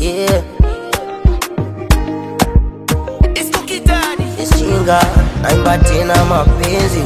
yeah. Ishinga naimba tena mapenzi.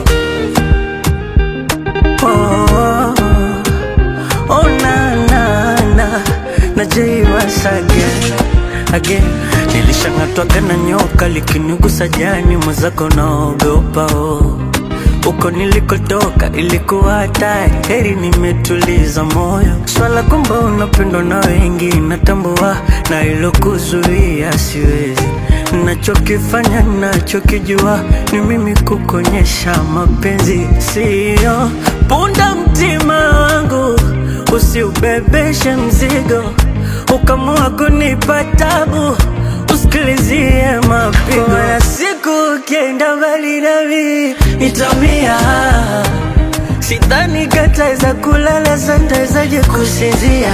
Oh, oh na na na na Jay once again. Nilishangatwa kana nyoka likinigusa jani, mwenzako naogopa oh. Uko nilikotoka ilikuwa hatari, heri nimetuliza moyo. Swala kwamba unapendwa na wengi natambua, na ilo kuzuia siwezi. Nachokifanya nachokijua ni mimi kukonyesha mapenzi, sio punda mtima wangu. Usiubebeshe mzigo ukamua kunipa tabu, usikilizie mapigo ya siku. Ukienda mbali nami nitaumia, sidhani kataeza kulala, santaezaje kusinzia.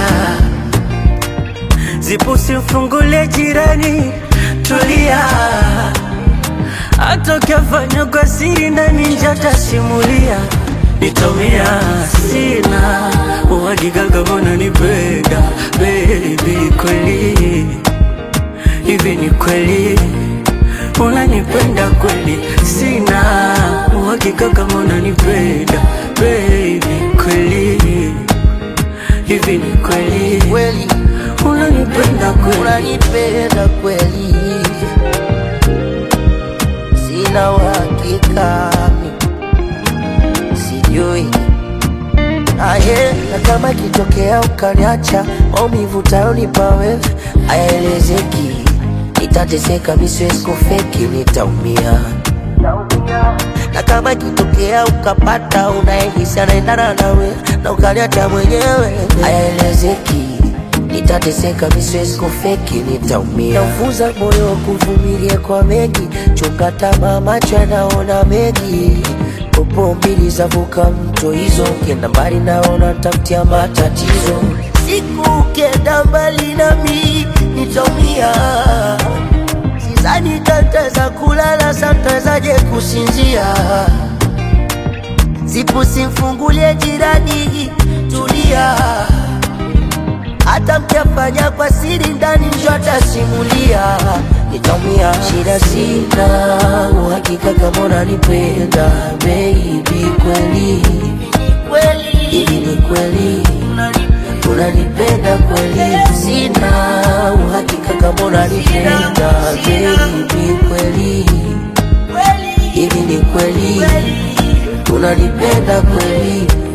Zipu simfungulie jirani, tulia. Hata ukiafanya kwa siri ndani njata simulia. Nitaumia, sina uhakika kama unanipenda baby, kweli hivi ni kweli unanipenda kweli? Sina uhakika kama unanipenda baby, kweli hivi ni kweli Kweli unanipenda kweli? unanipenda kweli? Sina uhakika, sijui aye. Na kama kitokea ukaniacha, maumivu tayonipa wewe hayaelezeki. Nitateseka misiwezi kufeki, nitaumia. Na kama kitokea ukapata unayehisi anaendana nawe na ukaniacha mwenyewe, hayaelezeki. Nitateseka misiwezi kufeki, nitaumia. Naufuza moyo kuvumilia kwa mengi, chunga tamaa, macho yanaona mengi. Popo mbili zavuka mto hizo, ukienda mbali naona tafutia matatizo. Siku ukienda mbali nami nitaumia, sidhani kataeza kulala, santaezaje kusinzia. Zipu simfungulie jirani, tulia. Hata mkiafanya kwa siri ndani njota simulia. Nitaumia, shida sina uhakika kama unanipenda baby, kweli hivi ni kweli unanipenda kweli? Sina uhakika kama unanipenda baby, kweli hivi ni kweli unanipenda kweli?